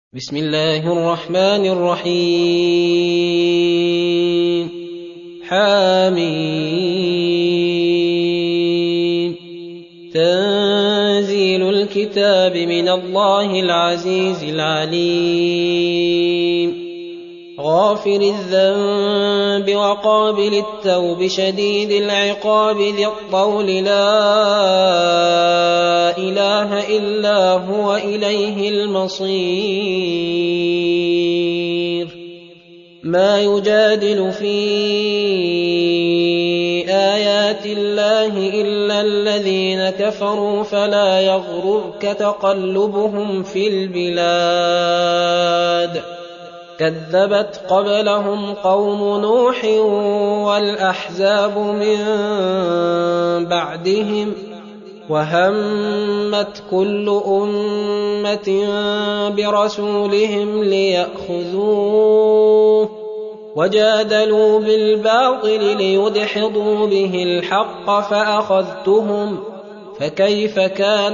بسم الله الرحمن الرحيم حميم تنزيل الكتاب من الله العزيز العليم غافر الذنب وقابل التوب شديد العقاب ذي الطول لا إله إلا هو إليه المصير ما يجادل في آيات الله إلا الذين كفروا فلا يغررك تقلبهم في البلاد كذبت قبلهم قوم نوح والأحزاب من بعدهم وهمت كل أمة برسولهم ليأخذوه وجادلوا بالباطل ليدحضوا به الحق فأخذتهم فكيف كان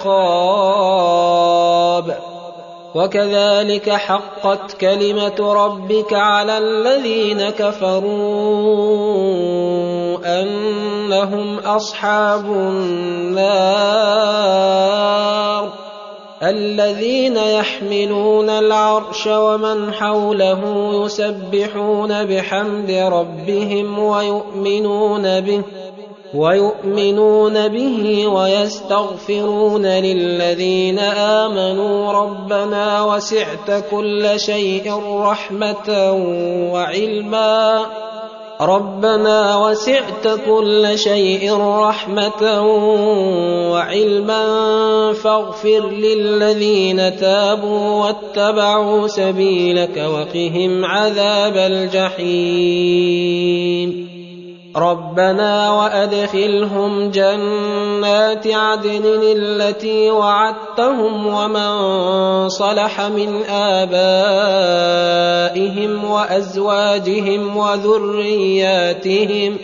عقاب وكذلك حقت كلمة ربك على الذين كفروا أنهم أصحاب النار الذين يحملون العرش ومن حوله يسبحون بحمد ربهم ويؤمنون به ويستغفرون للذين آمنوا ربنا وسعت كل شيء رحمة وعلما فاغفر للذين تابوا واتبعوا سبيلك وقهم عذاب الجحيم ربنا وأدخلهم جنات عدن التي وعدتهم ومن صلح من آبائهم وأزواجهم وذرياتهم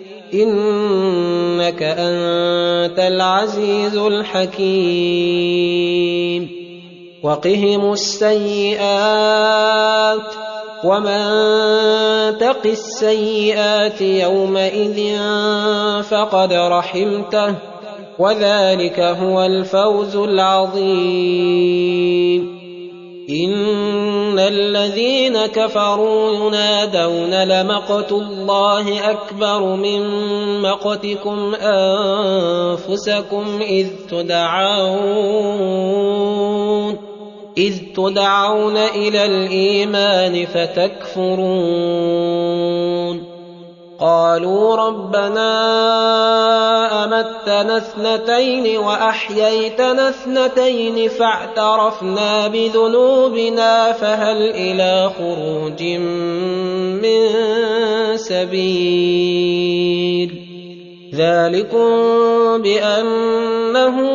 إنك أنت العزيز الحكيم وقهم السيئات ومن تق السيئات يومئذ فقد رحمته وذلك هو الفوز العظيم إن الذين كفروا ينادون لمقت الله أكبر من مقتكم أنفسكم إذ تدعون إلى الإيمان فتكفرون قالوا ربنا أمتنا اثنتين وأحييتنا اثنتين فاعترفنا بذنوبنا فهل إلى خروج من سبيل ذلكم بأنه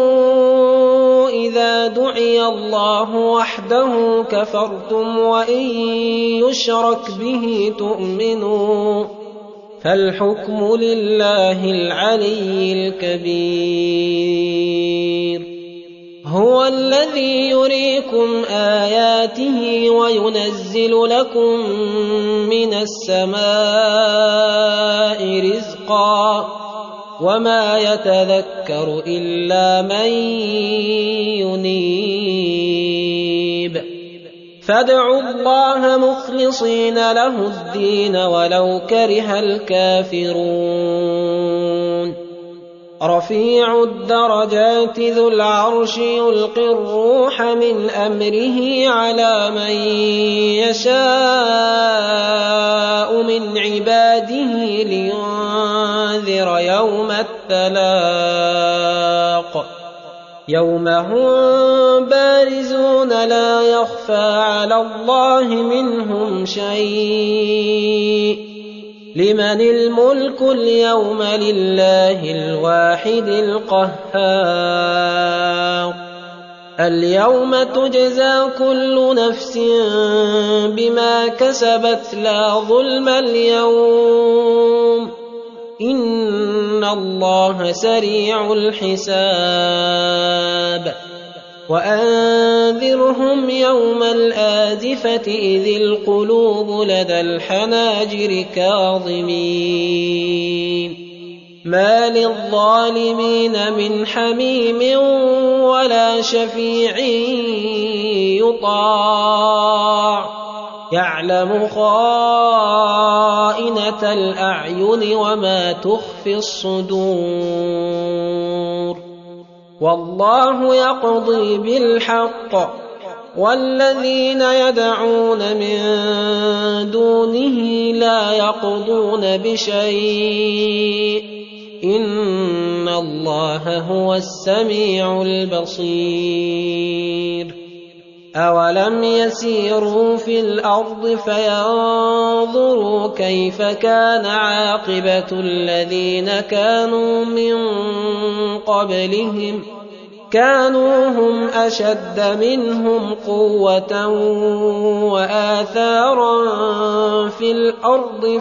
إذا دعي الله وحده كفرتم وإن يشرك به تؤمنوا فالحكم لله العلي الكبير هو الذي يريكم آياته وينزل لكم من السماء رزقا وما يتذكر إلا من ينيب فادعوا الله مخلصين له الدين ولو كره الكافرون رفيع الدرجات ذو العرش يلقي الروح من أمره على من يشاء من عباده لينذر يوم التلاق يوم هم بارزون لا يخفى على الله منهم شيء لمن الملك اليوم لله الواحد القهار اليوم تجزى كل نفس بما كسبت لا ظلم اليوم إن الله سريع الحساب وأنذرهم يوم الآزفة إذ القلوب لدى الحناجر كاظمين ما للظالمين من حميم ولا شفيع يطاع يعلم خائنة الأعين وما تخفي الصدور والله يقضي بالحق والذين يدعون من دونه لا يقضون بشيء إن الله هو السميع البصير أولم يسيروا في الأرض فينظروا كيف كان عاقبة الذين كانوا من قبلهم كانوا هم أشد منهم قوة وآثارا في الأرض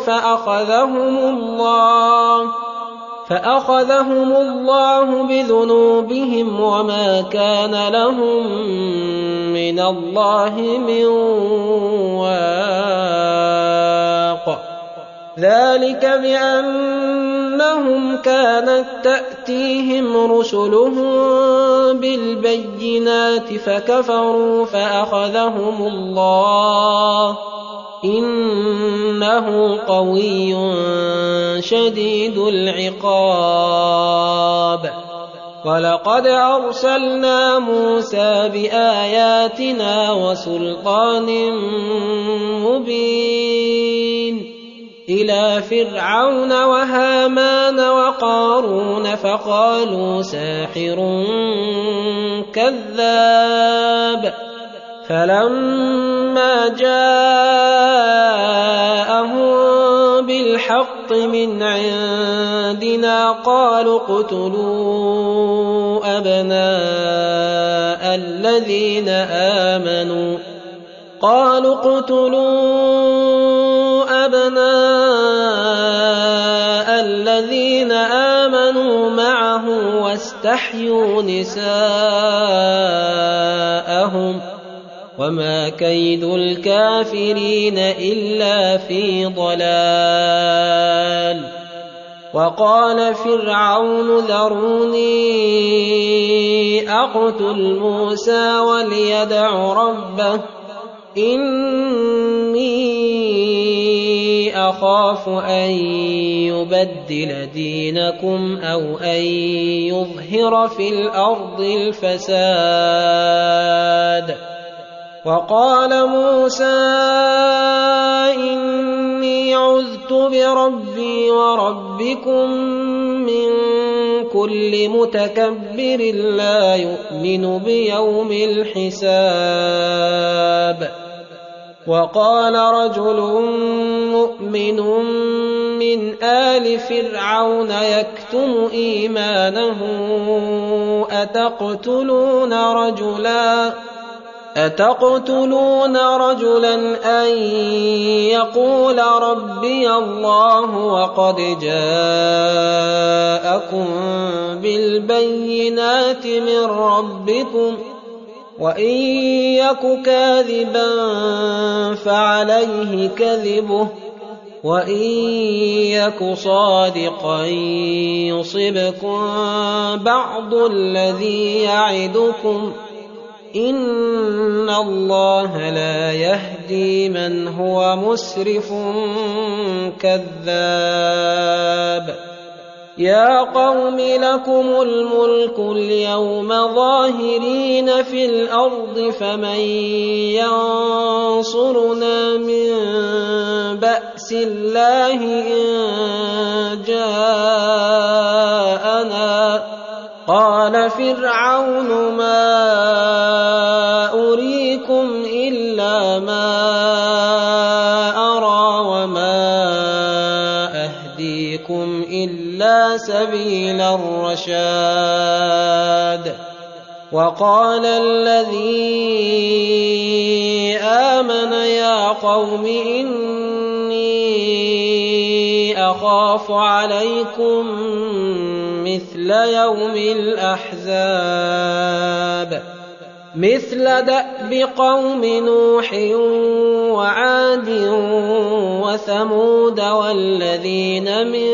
فأخذهم الله بذنوبهم وما كان لهم من الله من واق ذلك بأنهم كانت تأتيهم رسلهم بالبينات فكفروا فأخذهم الله إنه قوي شديد العقاب ولقد أرسلنا موسى بآياتنا وسلطان مبين إلى فرعون وهامان وقارون فقالوا ساحر كذاب فلما جاءهم بالحق من عندنا قالوا اقتلوا أبناء الذين آمنوا معه واستحيوا نساءهم وما كيد الكافرين إلا في ضلال وقال فرعون ذروني أقتل موسى وليدع ربه إني أخاف أن يبدل دينكم أو أن يظهر في الأرض الفساد وقال موسى إني عذت بربي وربكم من كل متكبر لا يؤمن بيوم الحساب وقال رجل مؤمن من آل فرعون يكتم إيمانه أتقتلون رجلا أن يقول ربي الله وقد جاءكم بالبينات من ربكم وإن يك كاذبا فعليه كذبه وإن يك صادقا يصبكم بعض الذي يعدكم إن الله لا يهدي من هو مسرف كذاب يا قوم لكم الملك اليوم ظاهرين في الأرض فمن ينصرنا من بأس الله إن جاءنا قال فرعون ما أريكم إلا ما أرى وما أهديكم إلا سبيل الرشاد وقال الذي آمن يا قوم إني أخاف عليكم مثل يوم الأحزاب مثل دأب قوم نوح وعاد وثمود والذين من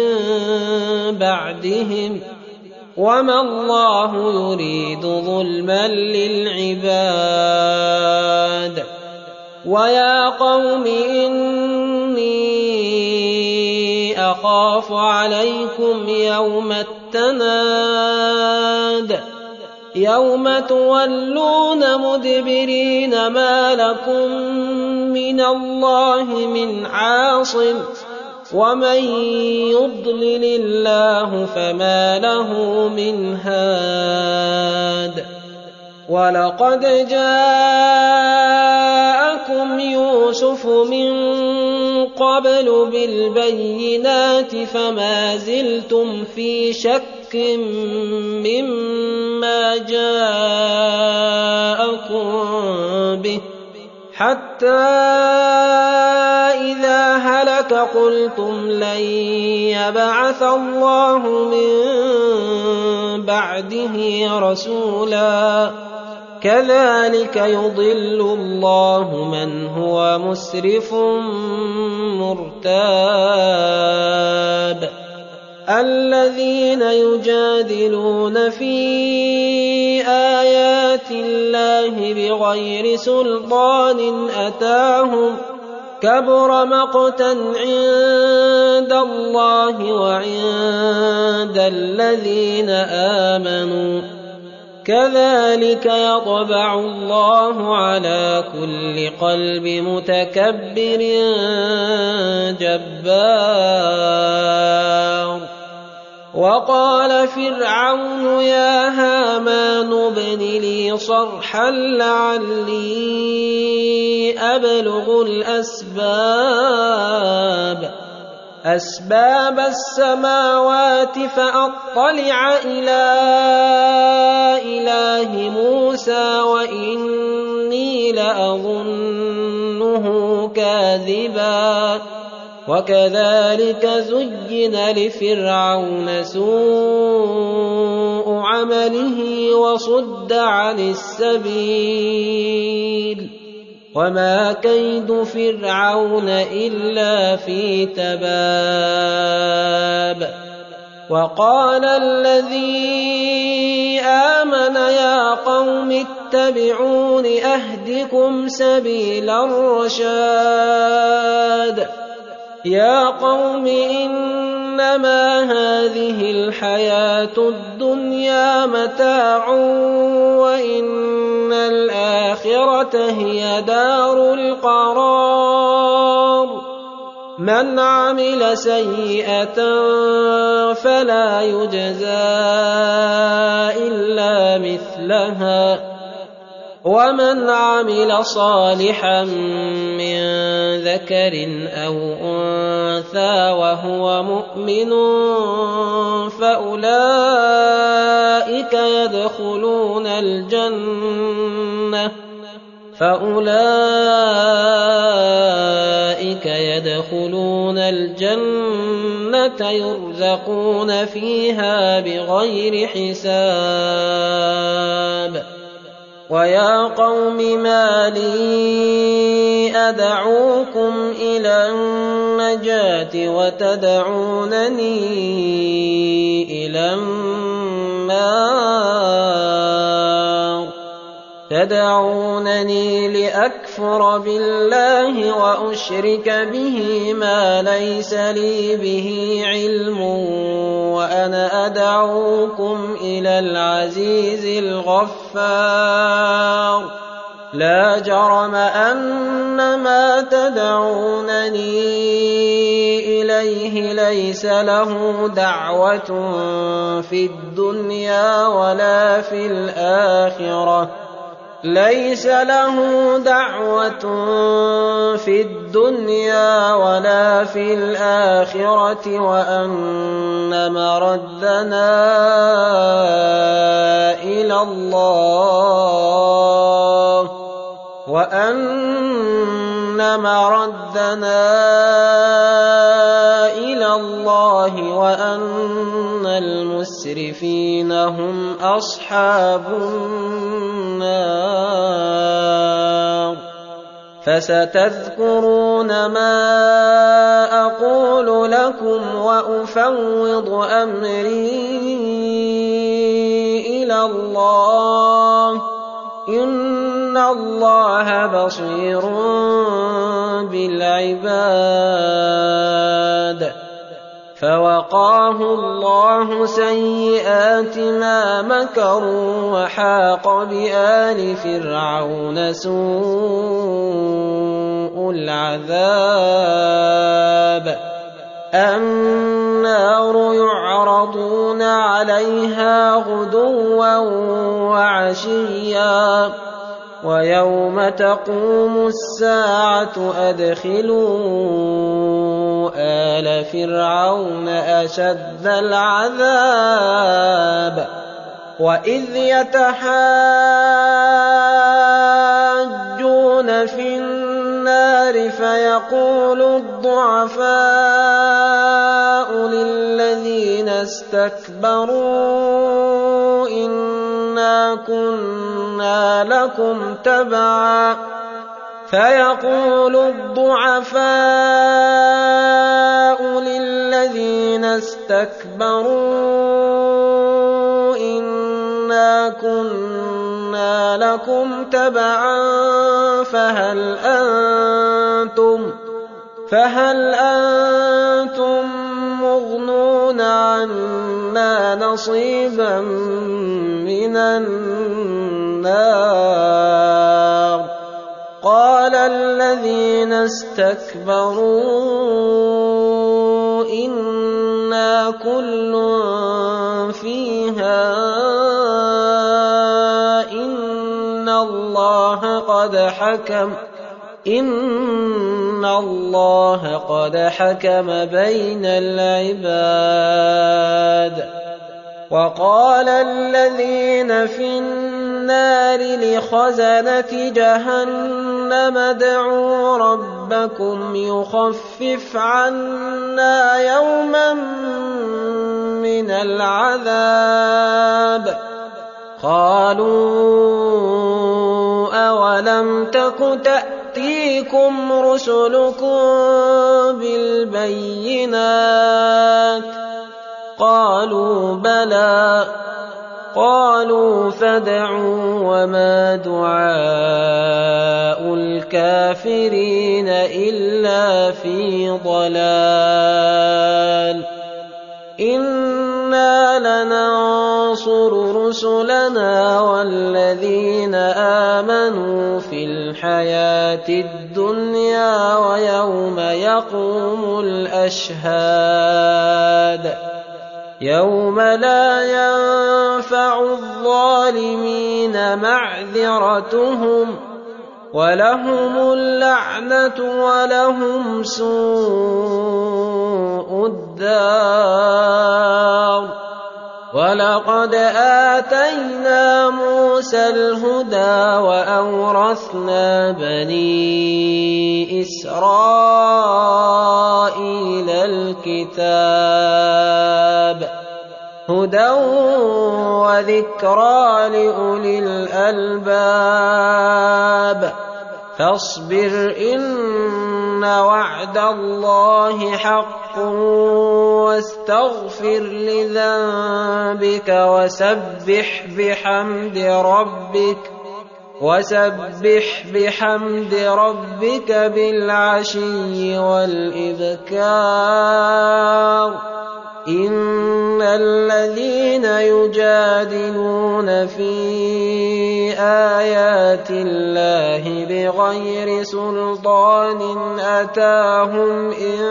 بعدهم وما الله يريد ظلما للعباد ويا قوم إني أخاف عليكم يوم التناد يوم تولون مدبرين ما لكم من الله من عاصم ومن يضلل الله فما له من هاد ولقد جاءكم يوسف من قبل بالبينات فما زلتم في شك مما جاءكم به حتى إذا هلك قلتم لن يبعث الله من بعده رسولا كذلك يضل الله من هو مسرف مرتاب الذين يجادلون في آيات الله بغير سلطان أتاهم كبر مقتا عند الله وعند الذين آمنوا كذلك يطبع الله على كل قلب متكبر جبار وقال فرعون يا هامان ابن لي صرحا لعلي أبلغ أسباب السماوات فأطلع إلى إله موسى وإني لأظنه كاذبا وكذلك زين لفرعون سوء عمله وصد عن السبيل وما كيد فرعون إلا في تباب وقال الذي آمن يا قوم اتبعون أهدكم سبيل الرشاد يا قوم إنما هذه الحياة الدنيا متاع وإن الآخرة هي دار القرار من عمل سيئة فلا يجزى إلا مثلها ومن عمل صالحا من ذكر أو أنثى وهو مؤمن فأولئك يدخلون الجنة يرزقون فيها بغير حساب ويا قوم ما لي أدعوكم إلى النجاة وتدعونني إلى النار تدعونني لأكفر بالله وأشرك به ما ليس لي به علم وأنا أدعوكم إلى العزيز الغفار لا جرم أن ما تدعونني إليه ليس له دعوة في الدنيا ولا في الآخرة وأن مردنا إلى الله وأن المسرفين هم أصحاب النار النار فستذكرون ما أقول لكم وأفوض أمري إلى الله إن الله بصير بالعباد فوقاه الله سيئات ما مكروا وحاق بآل فرعون سوء العذاب النار يعرضون عليها غدوا وعشيا ويوم تقوم الساعة أدخلوا آل فرعون أشد العذاب وإذ يتحاجون في النار فيقول الضعفاء للذين استكبروا إنا كنا لكم تبعا فيقول الضعفاء للذين استكبروا إنا كنا لكم تبعا فهل أنتم مغنون عنا نصيبا من النار قال الذين استكبروا إنا كل فيها إن الله قد حكم بين العباد وقال الذين في النار لخزنة جهنم ادعوا ربكم يخفف عنا يوما من العذاب قالوا أولم تك تأتيكم رسلكم بالبينات قالوا بلى قالوا فادعوا وما دعاء الكافرين إلا في ضلال إنا لننصر رسلنا والذين آمنوا في الحياة الدنيا ويوم يقوم الأشهاد يوم لا ينفع الظالمين معذرتهم ولهم اللعنة ولهم سوء الدار ولقد آتينا موسى الهدى وأورثنا بني إسرائيل الكتاب هدى وذكرى لأولي الألباب فاصبر إن وعد الله حق واستغفر لذنبك وسبح بحمد ربك بالعشي والإبكار إن الذين يجادلون في آيات الله بغير سلطان أتاهم إن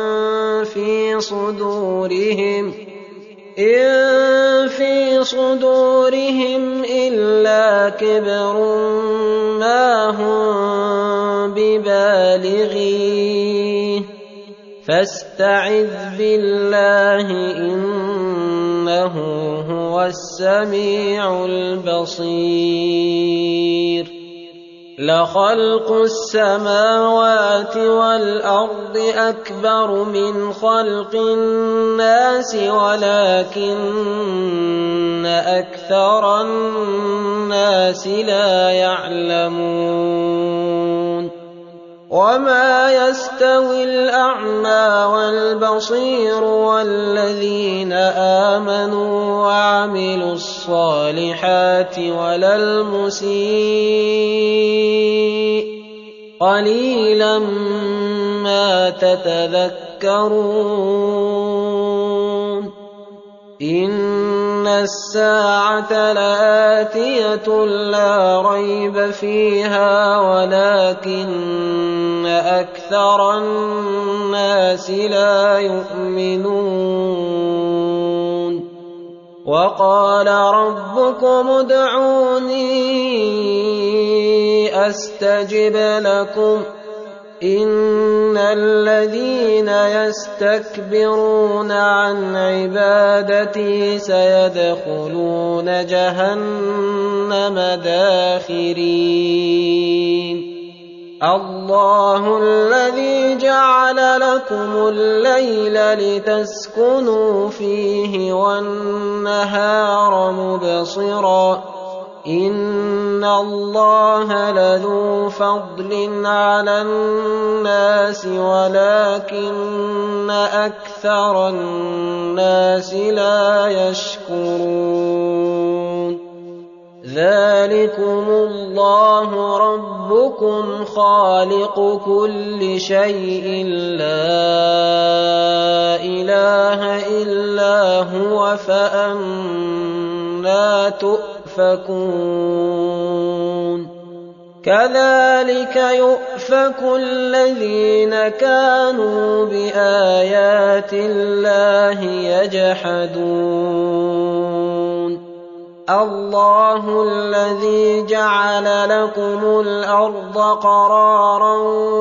في صدورهم إلا كبر ما هم ببالغيه فاستعذ بالله إنه هو السميع البصير لخلق السماوات والأرض أكبر من خلق الناس ولكن أكثر الناس لا يعلمون وما يستوي الأعمى والبصير والذين آمنوا وعملوا الصالحات ولا المسيء قليلا ما تتذكرون إن الساعة لآتية لا ريب فيها ولكن أكثر الناس لا يؤمنون وقال ربكم ادعوني أستجب لكم إن الذين يستكبرون عن عبادتي سيدخلون جهنم داخرين الله الذي جعل لكم الليل لتسكنوا فيه والنهار مبصرا إن الله لذو فضل على الناس ولكن أكثر الناس لا يشكرون ذلكم الله ربكم خالق كل شيء لا إله إلا هو فأنى تؤفكون كذلك يؤفك الذين كانوا بآيات الله يجحدون الله الذي جعل لكم الأرض قرارا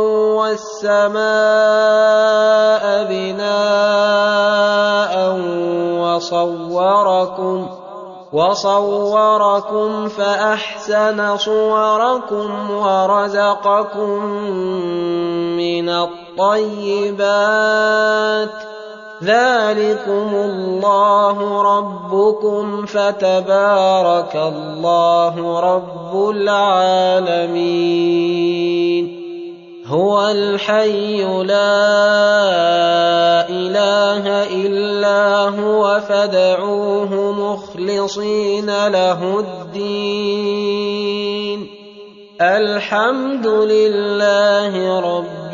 والسماء بناء وصوركم فأحسن صوركم ورزقكم من الطيبات ذلكم الله ربكم فتبارك الله رب العالمين هو الحي لا إله إلا هو فادعوه مخلصين له الدين الحمد لله رب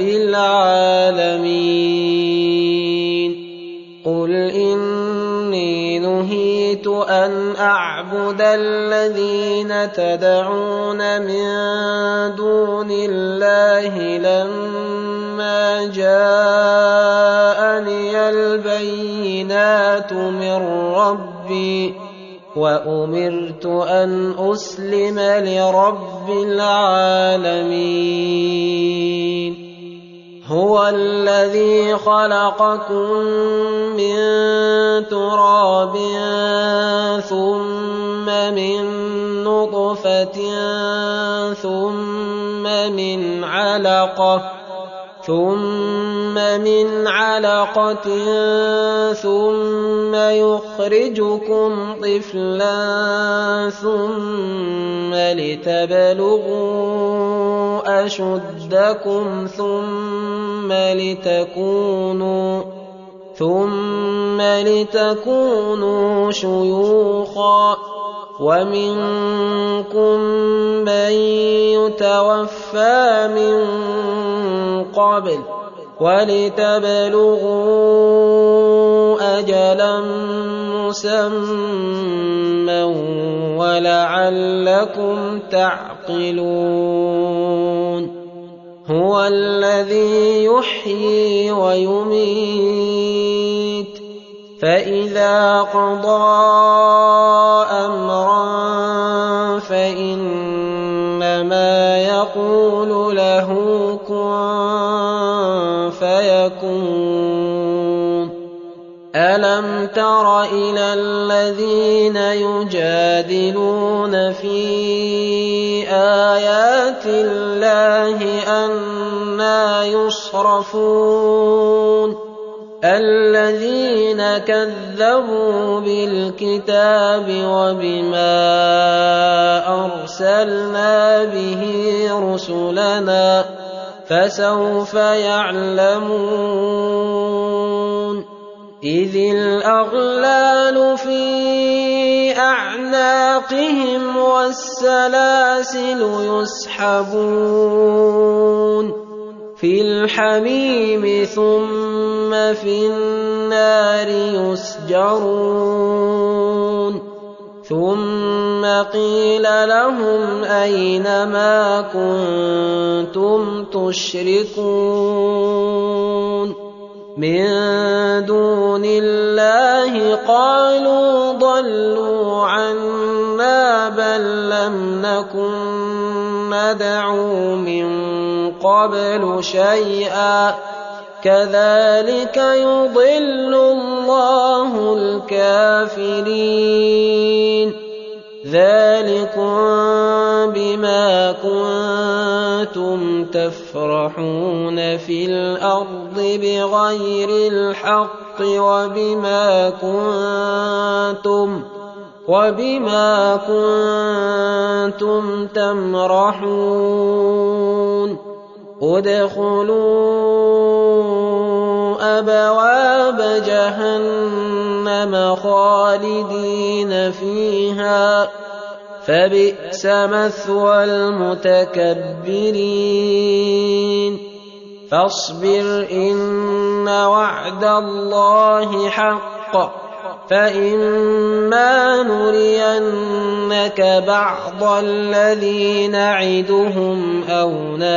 العالمين قل إني نهيت أن أعبد الذين تدعون من دون الله لما جاءني البينات من ربي وأمرت أن أسلم لرب العالمين هو الذي خلقكم من تراب ثم من نطفة ثم من علقة ثم يخرجكم طفلا ثم لتبلغوا أشدكم ثم لتكونوا شيوخا ومنكم من يتوفى من قبل ولتبلغوا أجلا مسمى ولعلكم تعقلون هو الذي يحيي ويميت فإذا قضى أمرا فإنما يقول له كن فيكون ألم تر إلى الذين يجادلون في آيات آيات الله أنى يصرفون الذين كذبوا بالكتاب وبما أرسلنا به رسلنا فسوف يعلمون إذ الأغلال في أعناقهم والسلاسل يسحبون في الحميم ثم في النار يسجرون ثم قيل لهم أين ما كنتم تشركون من دون الله قالوا ضلوا عنا بل لم نكن ندعو من قبل شيئا كذلك يضل الله الكافرين ذلكم بما كنتم تفرحون في الأرض بغير الحق وبما كنتم تمرحون ادخلوا أبواب جهنم خالدين فيها فبئس مثوى المتكبرين فاصبر إن وعد الله حق فإما نرينك بعض الذي نعدهم أو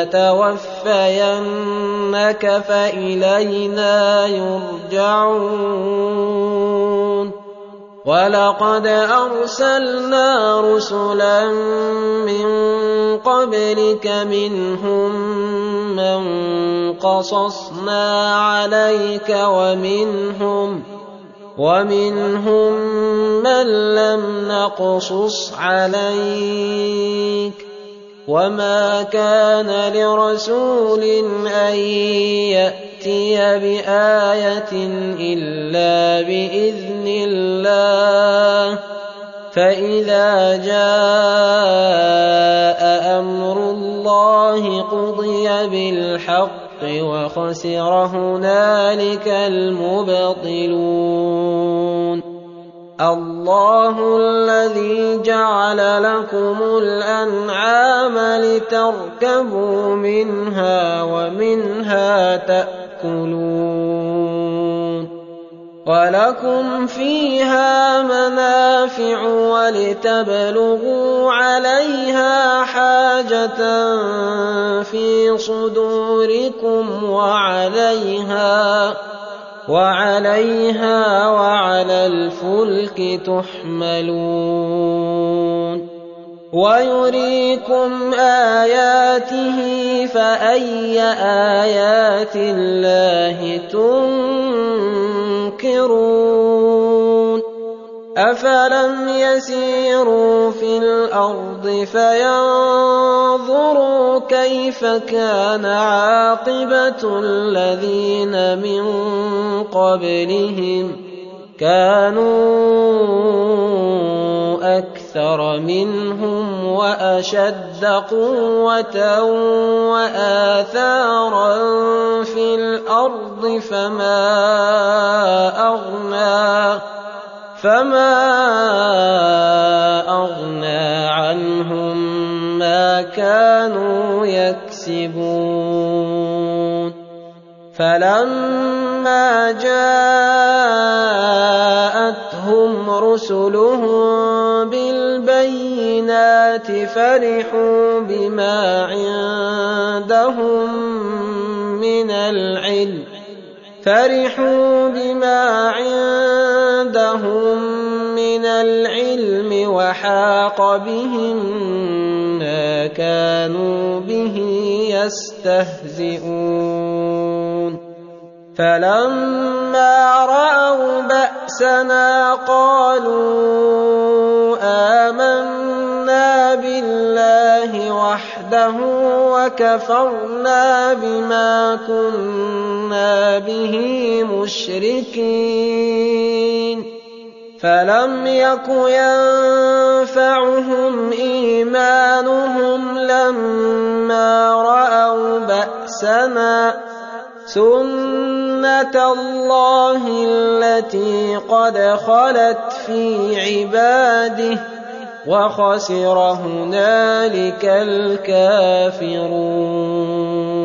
نتوفينك فإلينا يرجعون ولقد أرسلنا رسلا من قبلك منهم من قصصنا عليك ومنهم من لم نقصص عليك وما كان لرسول أن يأتي بآية إلا بإذن الله فإذا جاء أمر الله قضي بالحق وخسر هنالك المبطلون الله الذي جعل لكم الأنعام لتركبوا منها ومنها تأكلون ولكم فيها منافع ولتبلغوا عليها حاجة في صدوركم وعليها وعلى الفلك تحملون ويريكم آياته فأي آيات الله تنكرون أفلم يسيروا في الأرض فينظروا كيف كان عاقبة الذين من قبلهم كانوا أكثر منهم وأشد قوة وآثارا في الأرض فما أغنى عنهم ما كانوا يكسبون فلما جاءتهم رسلهم بالبينات فرحوا بما عندهم من العلم وحاق بهم ما كانوا به يستهزئون فلما رأوا بأسنا قالوا آمنا بالله وحده رَبَّهُ وَكَفَرْنَا بِمَا كُنَّا بِهِ مُشْرِكِينَ فَلَمْ يَكُ يَنفَعُهُمْ إِيمَانُهُمْ لَمَّا رَأَوْا بَأْسَنَا سُنَّتَ اللَّهِ الَّتِي قَدْ خَلَتْ فِي عِبَادِهِ وَخَسِرَ هُنَالِكَ الْكَافِرُونَ